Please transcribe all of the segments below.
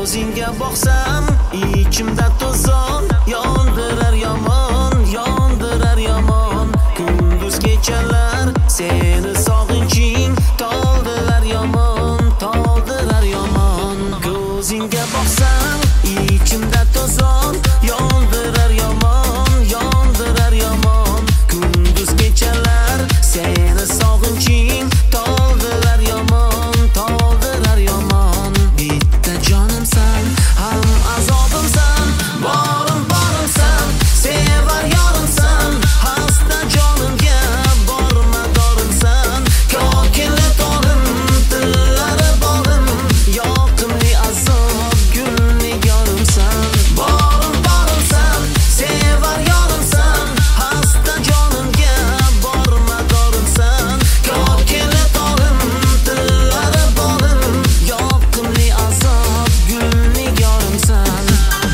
Ko'zingga boqsam ichimda to'zon, yondirar yomon, yondirar yomon. Kunduz kechalar seni sog'inching toldirar yomon, toldirar yomon. Ko'zingga boqsam ichimda to'zon, yondirar yomon, yondirar yomon. Kunduz kechalar seni sog'inching toldirar yomon, toldirar yomon. Bitta jonimsan, ham azobimsan, borim borimsan, sevar yorimsan. Hasta jonimga borma dorimsan, kokili torim, dillari borim, yoqimli azob gulni yorimsan. Borim borimsan, sevar yorimsan, hasta jonimga borma dorimsan, kokili torim, dillari borim, yoqimli azob gulni yorimsan.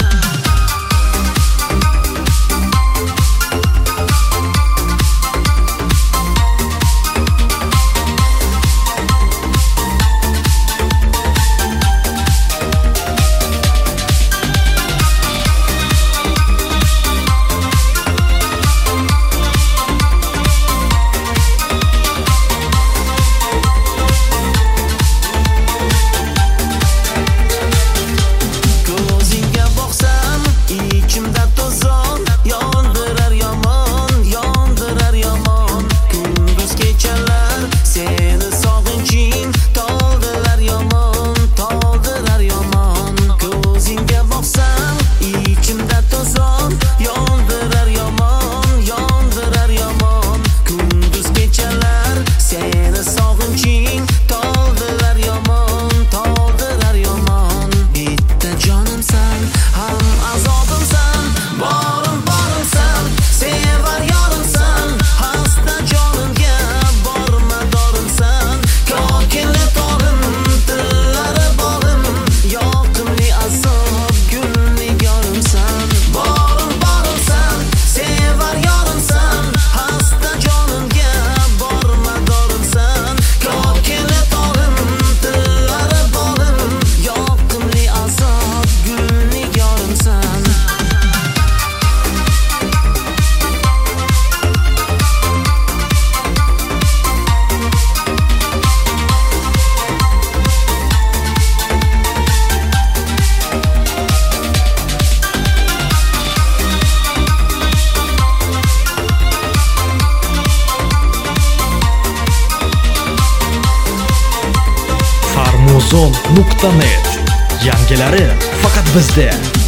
Ko'zingga boqsam ichimda to'zon, yondirar yomon, yondirar yomon. Kunduz kechalar seni sog'inching toldirar yomon, toldirar yomon. Ko'zingga boqsam ichimda to'zon, yondirar yomon, yondirar yomon. Kunduz kechalar seni sog'inching toldirar yomon, toldirar yomon. Bitta jonimsan, ham azobimsan, borim borimsan, sevar yorimsan. Hasta jonimga borma dorimsan, kokili torim, dillari borim, yoqimli azob gulni yorimsan. Borim borimsan, sevar yorimsan, hasta jonimga borma dorimsan, kokili torim, dillari borim, yoqimli azob gulni yorimsan. Farmuzon.net. Yangilari faqat bizda.